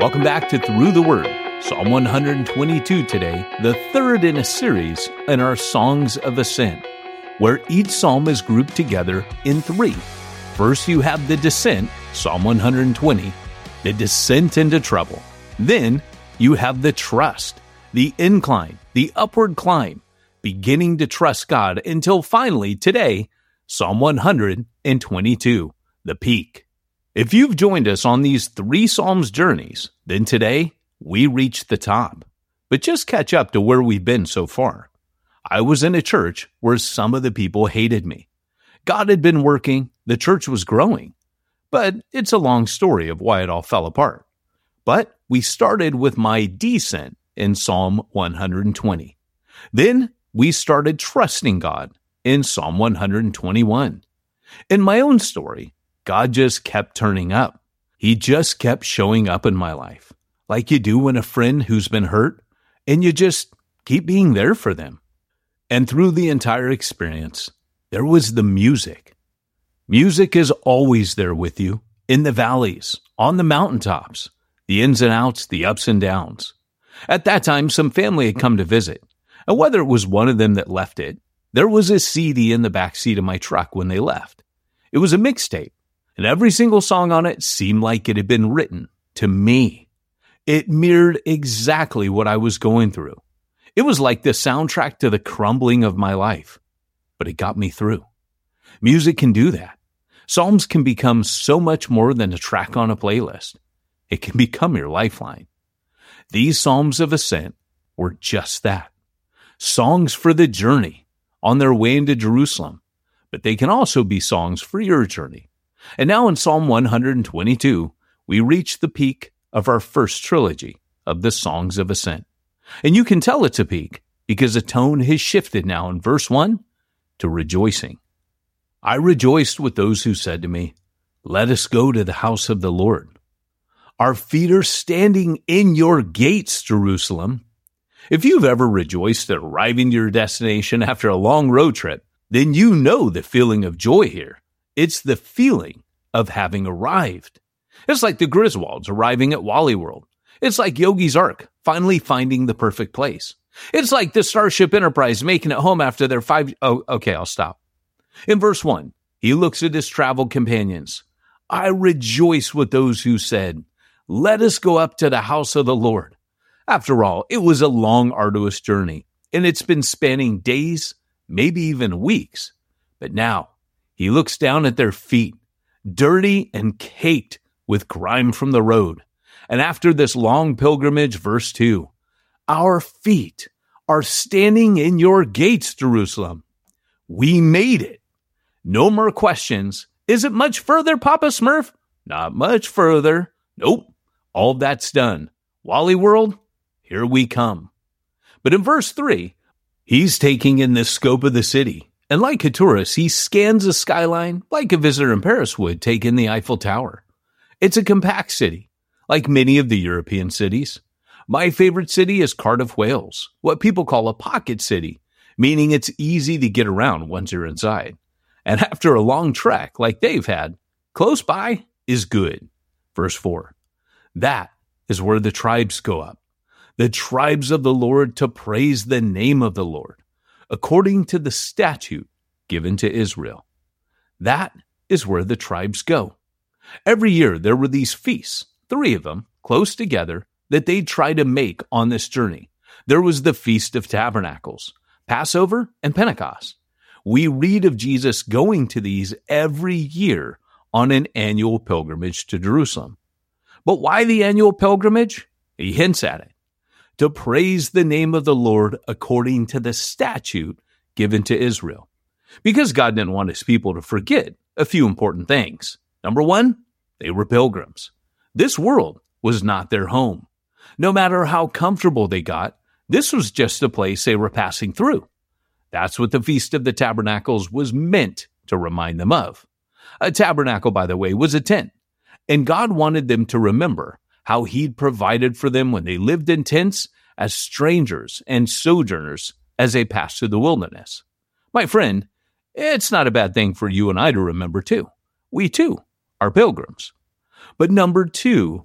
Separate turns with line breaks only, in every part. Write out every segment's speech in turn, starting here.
Welcome back to Through the Word, Psalm 122 today, the third in a series in our Songs of Ascent, where each psalm is grouped together in three. First, you have the descent, Psalm 120, the descent into trouble. Then, you have the trust, the incline, the upward climb, beginning to trust God until finally today, Psalm 122, the peak. If you've joined us on these three Psalms journeys, then today we reach the top. But just catch up to where we've been so far. I was in a church where some of the people hated me. God had been working, the church was growing. But it's a long story of why it all fell apart. But we started with my descent in Psalm 120. Then we started trusting God in Psalm 121. In my own story, God just kept turning up. He just kept showing up in my life, like you do when a friend who's been hurt, and you just keep being there for them. And through the entire experience, there was the music. Music is always there with you, in the valleys, on the mountaintops, the ins and outs, the ups and downs. At that time, some family had come to visit, and whether it was one of them that left it, there was a CD in the back seat of my truck when they left. It was a mixtape. And every single song on it seemed like it had been written to me. It mirrored exactly what I was going through. It was like the soundtrack to the crumbling of my life. But it got me through. Music can do that. Psalms can become so much more than a track on a playlist. It can become your lifeline. These Psalms of Ascent were just that. Songs for the journey on their way into Jerusalem. But they can also be songs for your journey. And now in Psalm 122, we reach the peak of our first trilogy of the Songs of Ascent. And you can tell it's a peak because the tone has shifted now in verse 1 to rejoicing. I rejoiced with those who said to me, "Let us go to the house of the Lord." Our feet are standing in your gates, Jerusalem. If you've ever rejoiced at arriving to your destination after a long road trip, then you know the feeling of joy here. It's the feeling of having arrived. It's like the Griswolds arriving at Wally World. It's like Yogi's Ark finally finding the perfect place. It's like the Starship Enterprise making it home after their I'll stop. In verse 1, he looks at his travel companions. I rejoice with those who said, "Let us go up to the house of the Lord." After all, it was a long, arduous journey, and it's been spanning days, maybe even weeks. But now, he looks down at their feet, dirty and caked with grime from the road. And after this long pilgrimage, verse 2, our feet are standing in your gates, Jerusalem. We made it. No more questions. Is it much further, Papa Smurf? Not much further. Nope. All that's done. Wally World, here we come. But in verse 3, he's taking in the scope of the city. And like a tourist, he scans the skyline like a visitor in Paris would take in the Eiffel Tower. It's a compact city, like many of the European cities. My favorite city is Cardiff, Wales, what people call a pocket city, meaning it's easy to get around once you're inside. And after a long trek like they've had, close by is good. Verse 4, that is where the tribes go up, the tribes of the Lord to praise the name of the Lord, according to the statute given to Israel. That is where the tribes go. Every year there were these feasts, 3 of them, close together, that they'd try to make on this journey. There was the Feast of Tabernacles, Passover, and Pentecost. We read of Jesus going to these every year on an annual pilgrimage to Jerusalem. But why the annual pilgrimage? He hints at it. To praise the name of the Lord according to the statute given to Israel. Because God didn't want his people to forget a few important things. Number 1, they were pilgrims. This world was not their home. No matter how comfortable they got, this was just a place they were passing through. That's what the Feast of the Tabernacles was meant to remind them of. A tabernacle, by the way, was a tent. And God wanted them to remember how he'd provided for them when they lived in tents as strangers and sojourners as they passed through the wilderness. My friend, it's not a bad thing for you and I to remember too. We too are pilgrims. But number 2,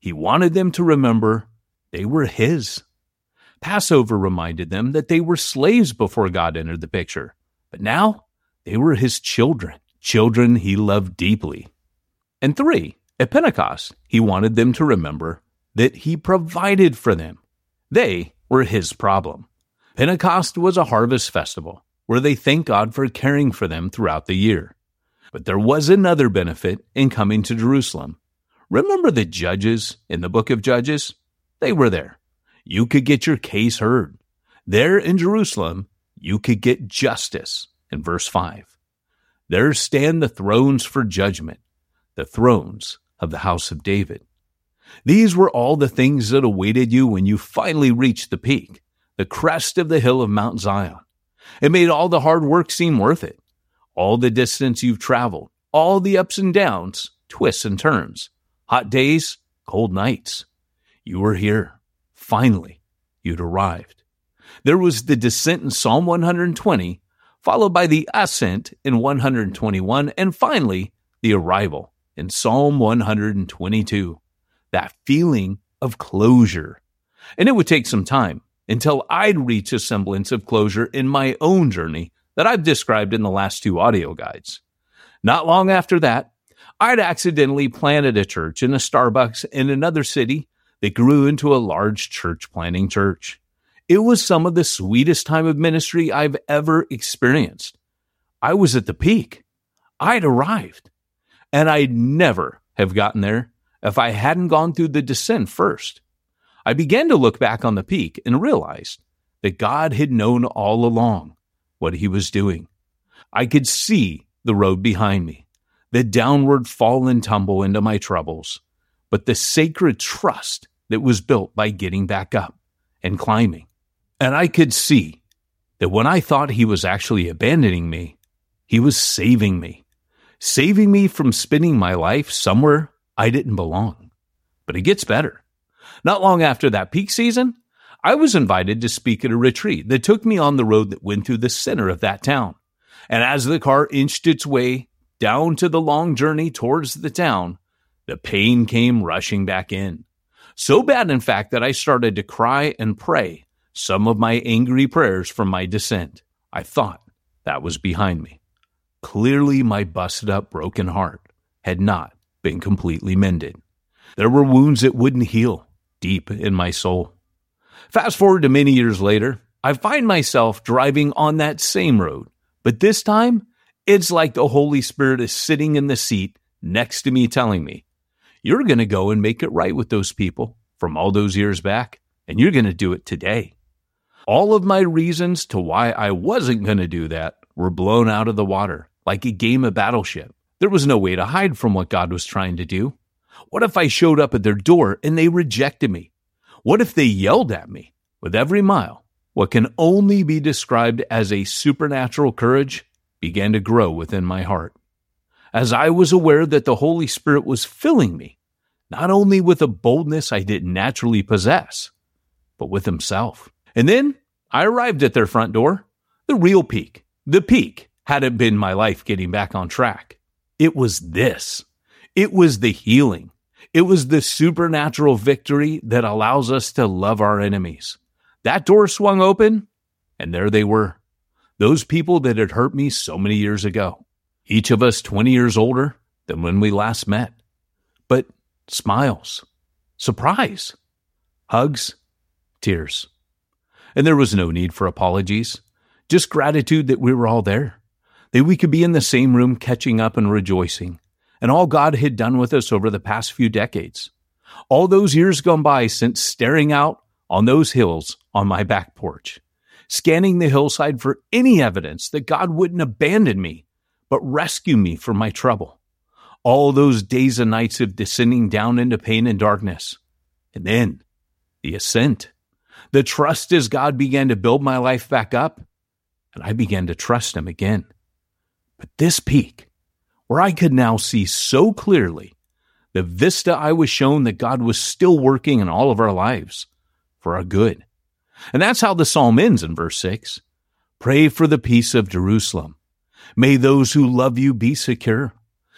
He wanted them to remember they were his. Passover reminded them that they were slaves before God entered the picture, but now they were his children, children he loved deeply. And 3, at Pentecost, he wanted them to remember that he provided for them. They were his problem. Pentecost was a harvest festival where they thanked God for caring for them throughout the year. But there was another benefit in coming to Jerusalem. Remember the judges in the book of Judges? They were there. You could get your case heard. There in Jerusalem, you could get justice. In verse 5, there stand the thrones for judgment, the thrones of the house of David. These were all the things that awaited you when you finally reached the peak, the crest of the hill of Mount Zion. It made all the hard work seem worth it. All the distance you've traveled, all the ups and downs, twists and turns, hot days, cold nights. You were here. Finally, you'd arrived. There was the descent in Psalm 120, followed by the ascent in 121, and finally, the arrival in Psalm 122. That feeling of closure. And it would take some time until I'd reach a semblance of closure in my own journey that I've described in the last 2 audio guides. Not long after that, I'd accidentally planted a church in a Starbucks in another city that grew into a large church planting church. It was some of the sweetest time of ministry I've ever experienced. I was at the peak. I'd arrived. And I'd never have gotten there if I hadn't gone through the descent first. I began to look back on the peak and realized that God had known all along what he was doing. I could see the road behind me, the downward fall and tumble into my troubles, but the sacred trust that was built by getting back up and climbing. And I could see that when I thought he was actually abandoning me, he was saving me from spending my life somewhere I didn't belong. But it gets better. Not long after that peak season, I was invited to speak at a retreat that took me on the road that went through the center of that town. And as the car inched its way down to the long journey towards the town, the pain came rushing back in. So bad, in fact, that I started to cry and pray some of my angry prayers from my descent. I thought that was behind me. Clearly, my busted up, broken heart had not been completely mended. There were wounds that wouldn't heal deep in my soul. Fast forward to many years later, I find myself driving on that same road, but this time, it's like the Holy Spirit is sitting in the seat next to me telling me, you're going to go and make it right with those people from all those years back, and you're going to do it today. All of my reasons to why I wasn't going to do that were blown out of the water, like a game of Battleship. There was no way to hide from what God was trying to do. What if I showed up at their door and they rejected me? What if they yelled at me? With every mile, what can only be described as a supernatural courage began to grow within my heart. As I was aware that the Holy Spirit was filling me, not only with a boldness I didn't naturally possess, but with himself. And then I arrived at their front door, the real peak. The peak hadn't been my life getting back on track. It was this. It was the healing. It was the supernatural victory that allows us to love our enemies. That door swung open, and there they were. Those people that had hurt me so many years ago. Each of us 20 years older than when we last met. But smiles, surprise, hugs, tears. And there was no need for apologies, just gratitude that we were all there, that we could be in the same room catching up and rejoicing, and all God had done with us over the past few decades. All those years gone by since staring out on those hills on my back porch, scanning the hillside for any evidence that God wouldn't abandon me, but rescue me from my trouble. All those days and nights of descending down into pain and darkness. And then the ascent. The trust as God began to build my life back up, and I began to trust him again. But this peak, where I could now see so clearly the vista I was shown that God was still working in all of our lives for our good. And that's how the psalm ends in verse 6. Pray for the peace of Jerusalem. May those who love you be secure.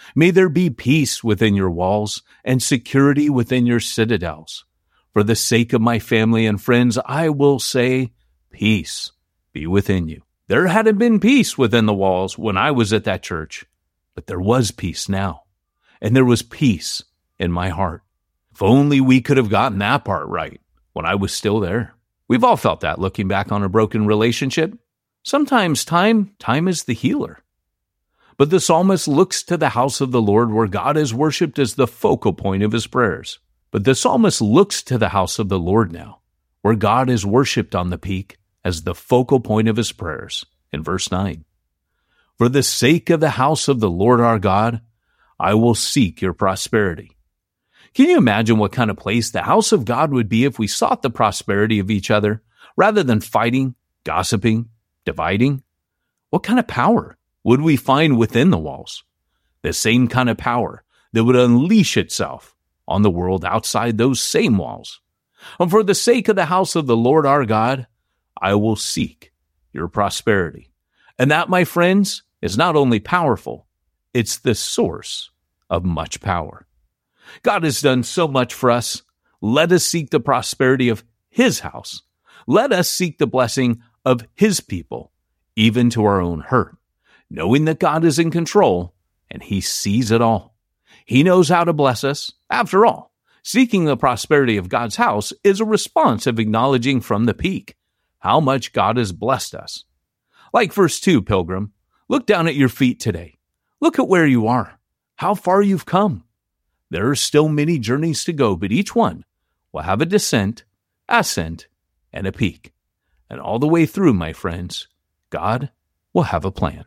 May there be peace within your walls and security within your citadels. For the sake of my family and friends, I will say, peace be within you. There hadn't been peace within the walls when I was at that church, but there was peace now. And there was peace in my heart. If only we could have gotten that part right when I was still there. We've all felt that looking back on a broken relationship. Sometimes time is the healer. But the psalmist looks to the house of the Lord where God is worshipped as the focal point of his prayers. But the psalmist looks to the house of the Lord now, where God is worshipped on the peak as the focal point of his prayers. In verse 9, for the sake of the house of the Lord our God, I will seek your prosperity. Can you imagine what kind of place the house of God would be if we sought the prosperity of each other rather than fighting, gossiping, dividing? What kind of power would we find within the walls? The same kind of power that would unleash itself on the world outside those same walls. And for the sake of the house of the Lord our God, I will seek your prosperity. And that, my friends, is not only powerful, it's the source of much power. God has done so much for us. Let us seek the prosperity of his house. Let us seek the blessing of his people, even to our own hurt, knowing that God is in control and he sees it all. He knows how to bless us. After all, seeking the prosperity of God's house is a response of acknowledging from the peak how much God has blessed us. Like verse 2, Pilgrim, look down at your feet today. Look at where you are, how far you've come. There are still many journeys to go, but each one will have a descent, ascent, and a peak. And all the way through, my friends, God will have a plan.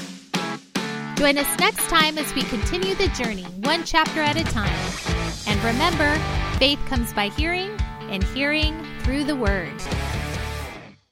Join us next time as we continue the journey, one chapter at a time. And remember, faith comes by hearing, and hearing through the Word.